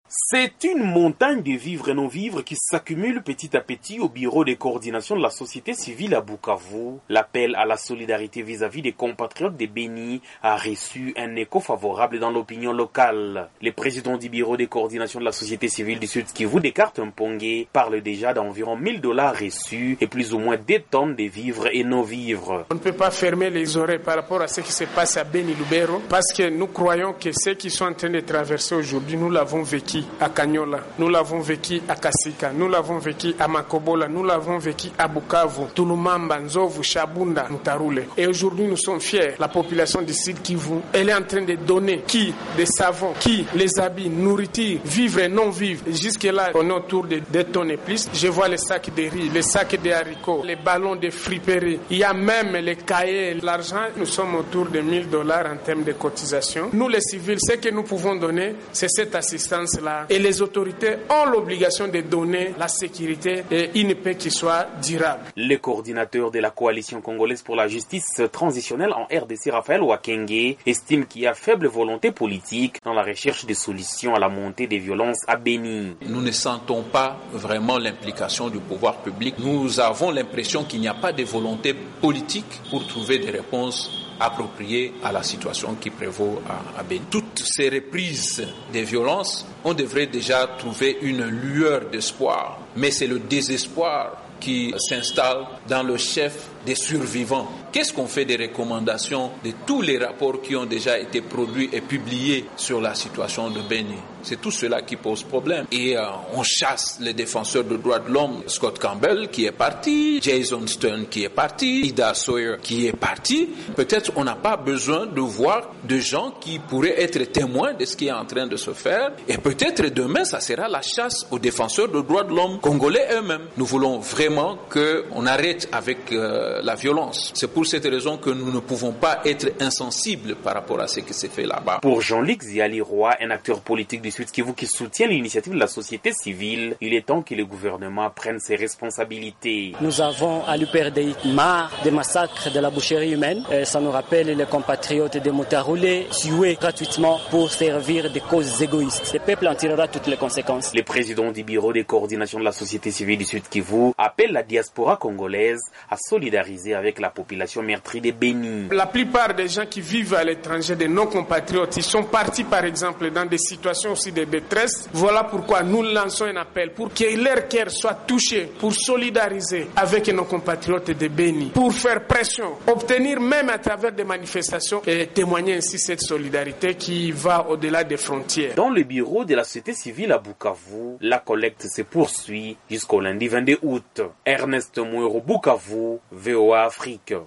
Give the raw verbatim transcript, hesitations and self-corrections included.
C'est une montagne de vivres et non-vivres qui s'accumule petit à petit au bureau de coordination de la société civile à Bukavu. L'appel à la solidarité vis-à-vis des compatriotes de Béni a reçu un écho favorable dans l'opinion locale. Le président du bureau de coordination de la société civile du Sud Kivu, Descartes Mpongue, parle déjà d'environ mille dollars reçus et plus ou moins deux tonnes de vivres et non-vivres. On ne peut pas fermer les oreilles par rapport à ce qui se passe à Béni Lubero parce que nous croyons que ce qu'ils sont en train de traverser aujourd'hui, nous l'avons vécu à Kanyola, nous l'avons vécu à Kasika, nous l'avons vécu à Makobola, nous l'avons vécu à Bukavu, Tunumamba, Nzovu, Shabunda, Ntarule. Et aujourd'hui, nous sommes fiers. La population du Sud Kivu, elle est en train de donner qui des savons, qui les habits, nourriture, vivre et non vivre. Jusque-là, on est autour de deux tonnes et plus. Je vois les sacs de riz, les sacs de haricots, les ballons de friperie. Il y a même les cahiers, l'argent. Nous sommes autour de mille dollars en termes de cotisation. Nous, les civils, ce que nous pouvons donner, c'est cette assistance-là. Et les autorités ont l'obligation de donner la sécurité et une paix qui soit durable. Le coordinateur de la coalition congolaise pour la justice transitionnelle en R D C, Raphaël Wakenge, estime qu'il y a faible volonté politique dans la recherche de solutions à la montée des violences à Béni. Nous ne sentons pas vraiment l'implication du pouvoir public. Nous avons l'impression qu'il n'y a pas de volonté politique pour trouver des réponses appropriées à la situation qui prévaut à, à Béni. Toutes ces reprises des violences, on devrait déjà trouver une lueur d'espoir, mais c'est le désespoir qui s'installe dans le chef des survivants. Qu'est-ce qu'on fait des recommandations de tous les rapports qui ont déjà été produits et publiés sur la situation de Béni? C'est tout cela qui pose problème. Et euh, on chasse les défenseurs des droits de l'homme, Scott Campbell qui est parti, Jason Stern qui est parti, Ida Sawyer qui est parti. Peut-être on n'a pas besoin de voir de gens qui pourraient être témoins de ce qui est en train de se faire. Et peut-être demain, ça sera la chasse aux défenseurs des droits de l'homme congolais eux-mêmes. Nous voulons vraiment qu'on arrête avec euh, la violence. C'est pour cette raison que nous ne pouvons pas être insensibles par rapport à ce qui s'est fait là-bas. Pour Jean-Luc Ziali-Roy, un acteur politique du Sud Kivu qui soutient l'initiative de la société civile, il est temps que le gouvernement prenne ses responsabilités. Nous avons à l'U P R D I marre des massacres de la boucherie humaine. Et ça nous rappelle les compatriotes de Moutaroulé tués gratuitement pour servir des causes égoïstes. Le peuple en tirera toutes les conséquences. Le président du bureau de coordination de la société civile du Sud Kivu appelle la diaspora congolaise à solidariser avec la population meurtrie de Béni. La plupart des gens qui vivent à l'étranger, des non-compatriotes, ils sont partis par exemple dans des situations aussi de détresse. Voilà pourquoi nous lançons un appel pour que leur cœur soit touché, pour solidariser avec nos compatriotes de Béni, pour faire pression, obtenir même à travers des manifestations et témoigner ainsi cette solidarité qui va au-delà des frontières. Dans le bureau de la société civile à Bukavu, la collecte se poursuit jusqu'au lundi vingt-deux août. Ernest Mouero, Bukavu, V O A Afrique.